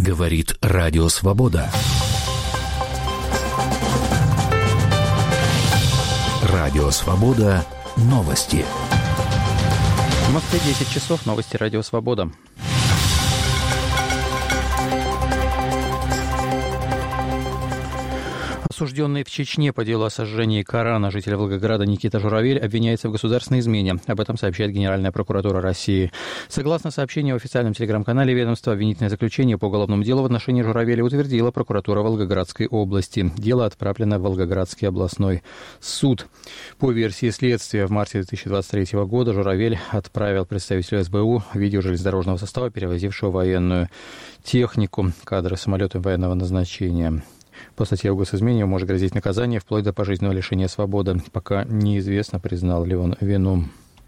Говорит Радио Свобода. Радио Свобода. Новости. В Москве 10 часов. Новости Радио Свобода. Осужденный в Чечне по делу о сожжении Корана житель Волгограда Никита Журавель обвиняется в государственной измене. Об этом сообщает Генеральная прокуратура России. Согласно сообщению в официальном телеграм-канале ведомства, обвинительное заключение по уголовному делу в отношении Журавеля утвердила прокуратура Волгоградской области. Дело отправлено в Волгоградский областной суд. По версии следствия, в марте 2023 года Журавель отправил представителю СБУ видео железнодорожного состава, перевозившего военную технику, кадры самолета военного назначения. По статье о госизмене может грозить наказание вплоть до пожизненного лишения свободы. Пока неизвестно, признал ли он вину.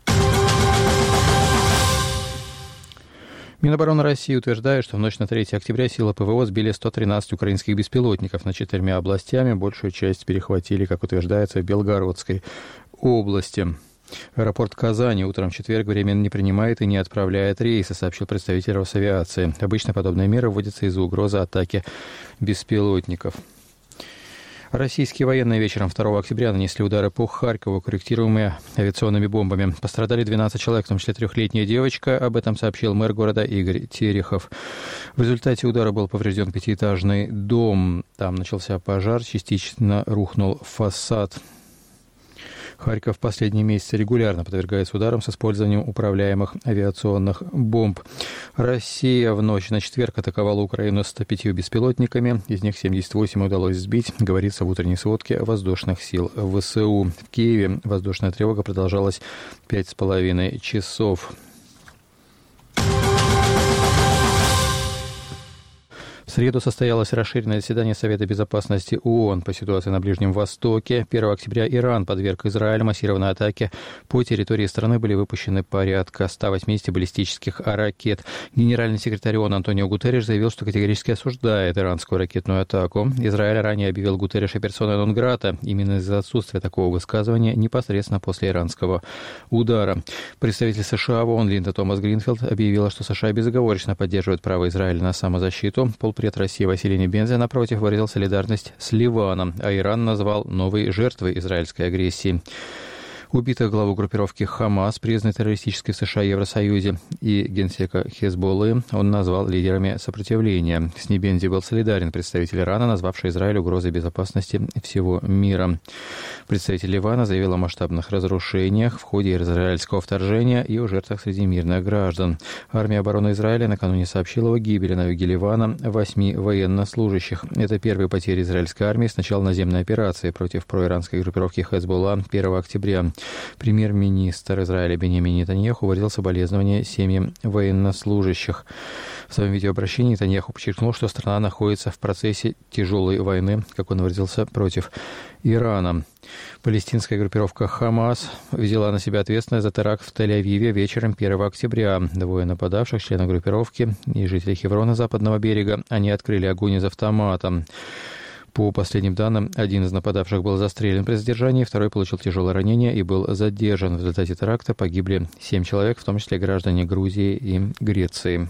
Минобороны России утверждает, что в ночь на 3 октября силы ПВО сбили 113 украинских беспилотников над 4 областями. Большую часть перехватили, как утверждается, в Белгородской области. Аэропорт Казани утром в четверг временно не принимает и не отправляет рейсы, сообщил представитель Росавиации. Обычно подобные меры вводятся из-за угрозы атаки беспилотников. Российские военные вечером 2 октября нанесли удары по Харькову, корректируемые авиационными бомбами. Пострадали 12 человек, в том числе 3-летняя девочка. Об этом сообщил мэр города Игорь Терехов. В результате удара был поврежден 5-этажный дом. Там начался пожар, частично рухнул фасад. Харьков в последние месяцы регулярно подвергается ударам с использованием управляемых авиационных бомб. Россия в ночь на четверг атаковала Украину 105 беспилотниками. Из них 78 удалось сбить, говорится в утренней сводке воздушных сил ВСУ. В Киеве воздушная тревога продолжалась 5,5 часов. В среду состоялось расширенное заседание Совета безопасности ООН по ситуации на Ближнем Востоке. 1 октября Иран подверг Израилю массированной атаке. По территории страны были выпущены порядка 180 баллистических ракет. Генеральный секретарь ООН Антонио Гутерриш заявил, что категорически осуждает иранскую ракетную атаку. Израиль ранее объявил Гутерриша персоной нон-грата именно из-за отсутствия такого высказывания непосредственно после иранского удара. Представитель США в ООН Линда Томас Гринфилд объявила, что США безоговорочно поддерживают право Израиля на самозащиту. Полпред России Василий Небензя, напротив, выразил солидарность с Ливаном, а Иран назвал новой жертвой израильской агрессии. Убитых главу группировки «Хамас», признанной террористической в США и Евросоюзе, и генсека Хезболлы он назвал лидерами сопротивления. С Небензи был солидарен представитель Ирана, назвавший Израиль угрозой безопасности всего мира. Представитель Ливана заявил о масштабных разрушениях в ходе израильского вторжения и о жертвах среди мирных граждан. Армия обороны Израиля накануне сообщила о гибели на юге Ливана 8 военнослужащих. Это первые потери израильской армии с начала наземной операции против проиранской группировки Хезболла 1 октября. Премьер-министр Израиля Беньямин Нетаньяху выразил соболезнования семьям военнослужащих. В своем видеообращении Нетаньяху подчеркнул, что страна находится в процессе тяжелой войны, как он выразился, против Ирана. Палестинская группировка «Хамас» взяла на себя ответственность за теракт в Тель-Авиве вечером 1 октября. Двое нападавших, членов группировки и жители Хеврона западного берега, они открыли огонь из автомата. По последним данным, один из нападавших был застрелен при задержании, второй получил тяжелое ранение и был задержан. В результате теракта погибли 7 человек, в том числе граждане Грузии и Греции.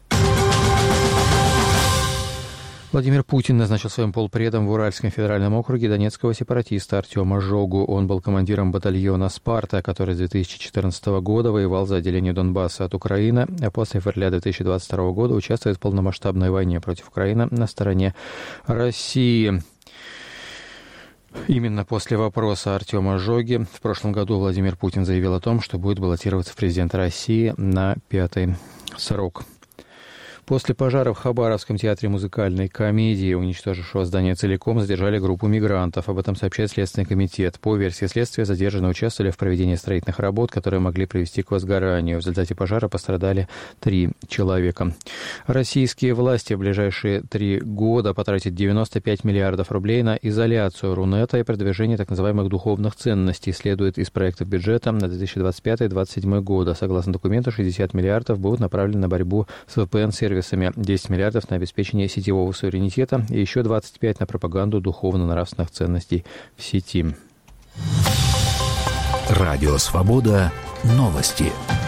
Владимир Путин назначил своим полпредом в Уральском федеральном округе донецкого сепаратиста Артема Жогу. Он был командиром батальона «Спарта», который с 2014 года воевал за отделение Донбасса от Украины, а после февраля 2022 года участвует в полномасштабной войне против Украины на стороне России. Именно после вопроса Артема Жоги в прошлом году Владимир Путин заявил о том, что будет баллотироваться в президенты России на 5-й срок. После пожара в Хабаровском театре музыкальной комедии, уничтожившего здание целиком, задержали группу мигрантов. Об этом сообщает Следственный комитет. По версии следствия, задержанные участвовали в проведении строительных работ, которые могли привести к возгоранию. В результате пожара пострадали 3 человека. Российские власти в ближайшие 3 года потратят 95 миллиардов рублей на изоляцию Рунета и продвижение так называемых духовных ценностей, следует из проекта бюджета на 2025-2027 годы. Согласно документу, 60 миллиардов будут направлены на борьбу с VPN-сервисами, 10 миллиардов на обеспечение сетевого суверенитета и еще 25 на пропаганду духовно-нравственных ценностей в сети. Радио Свобода. Новости.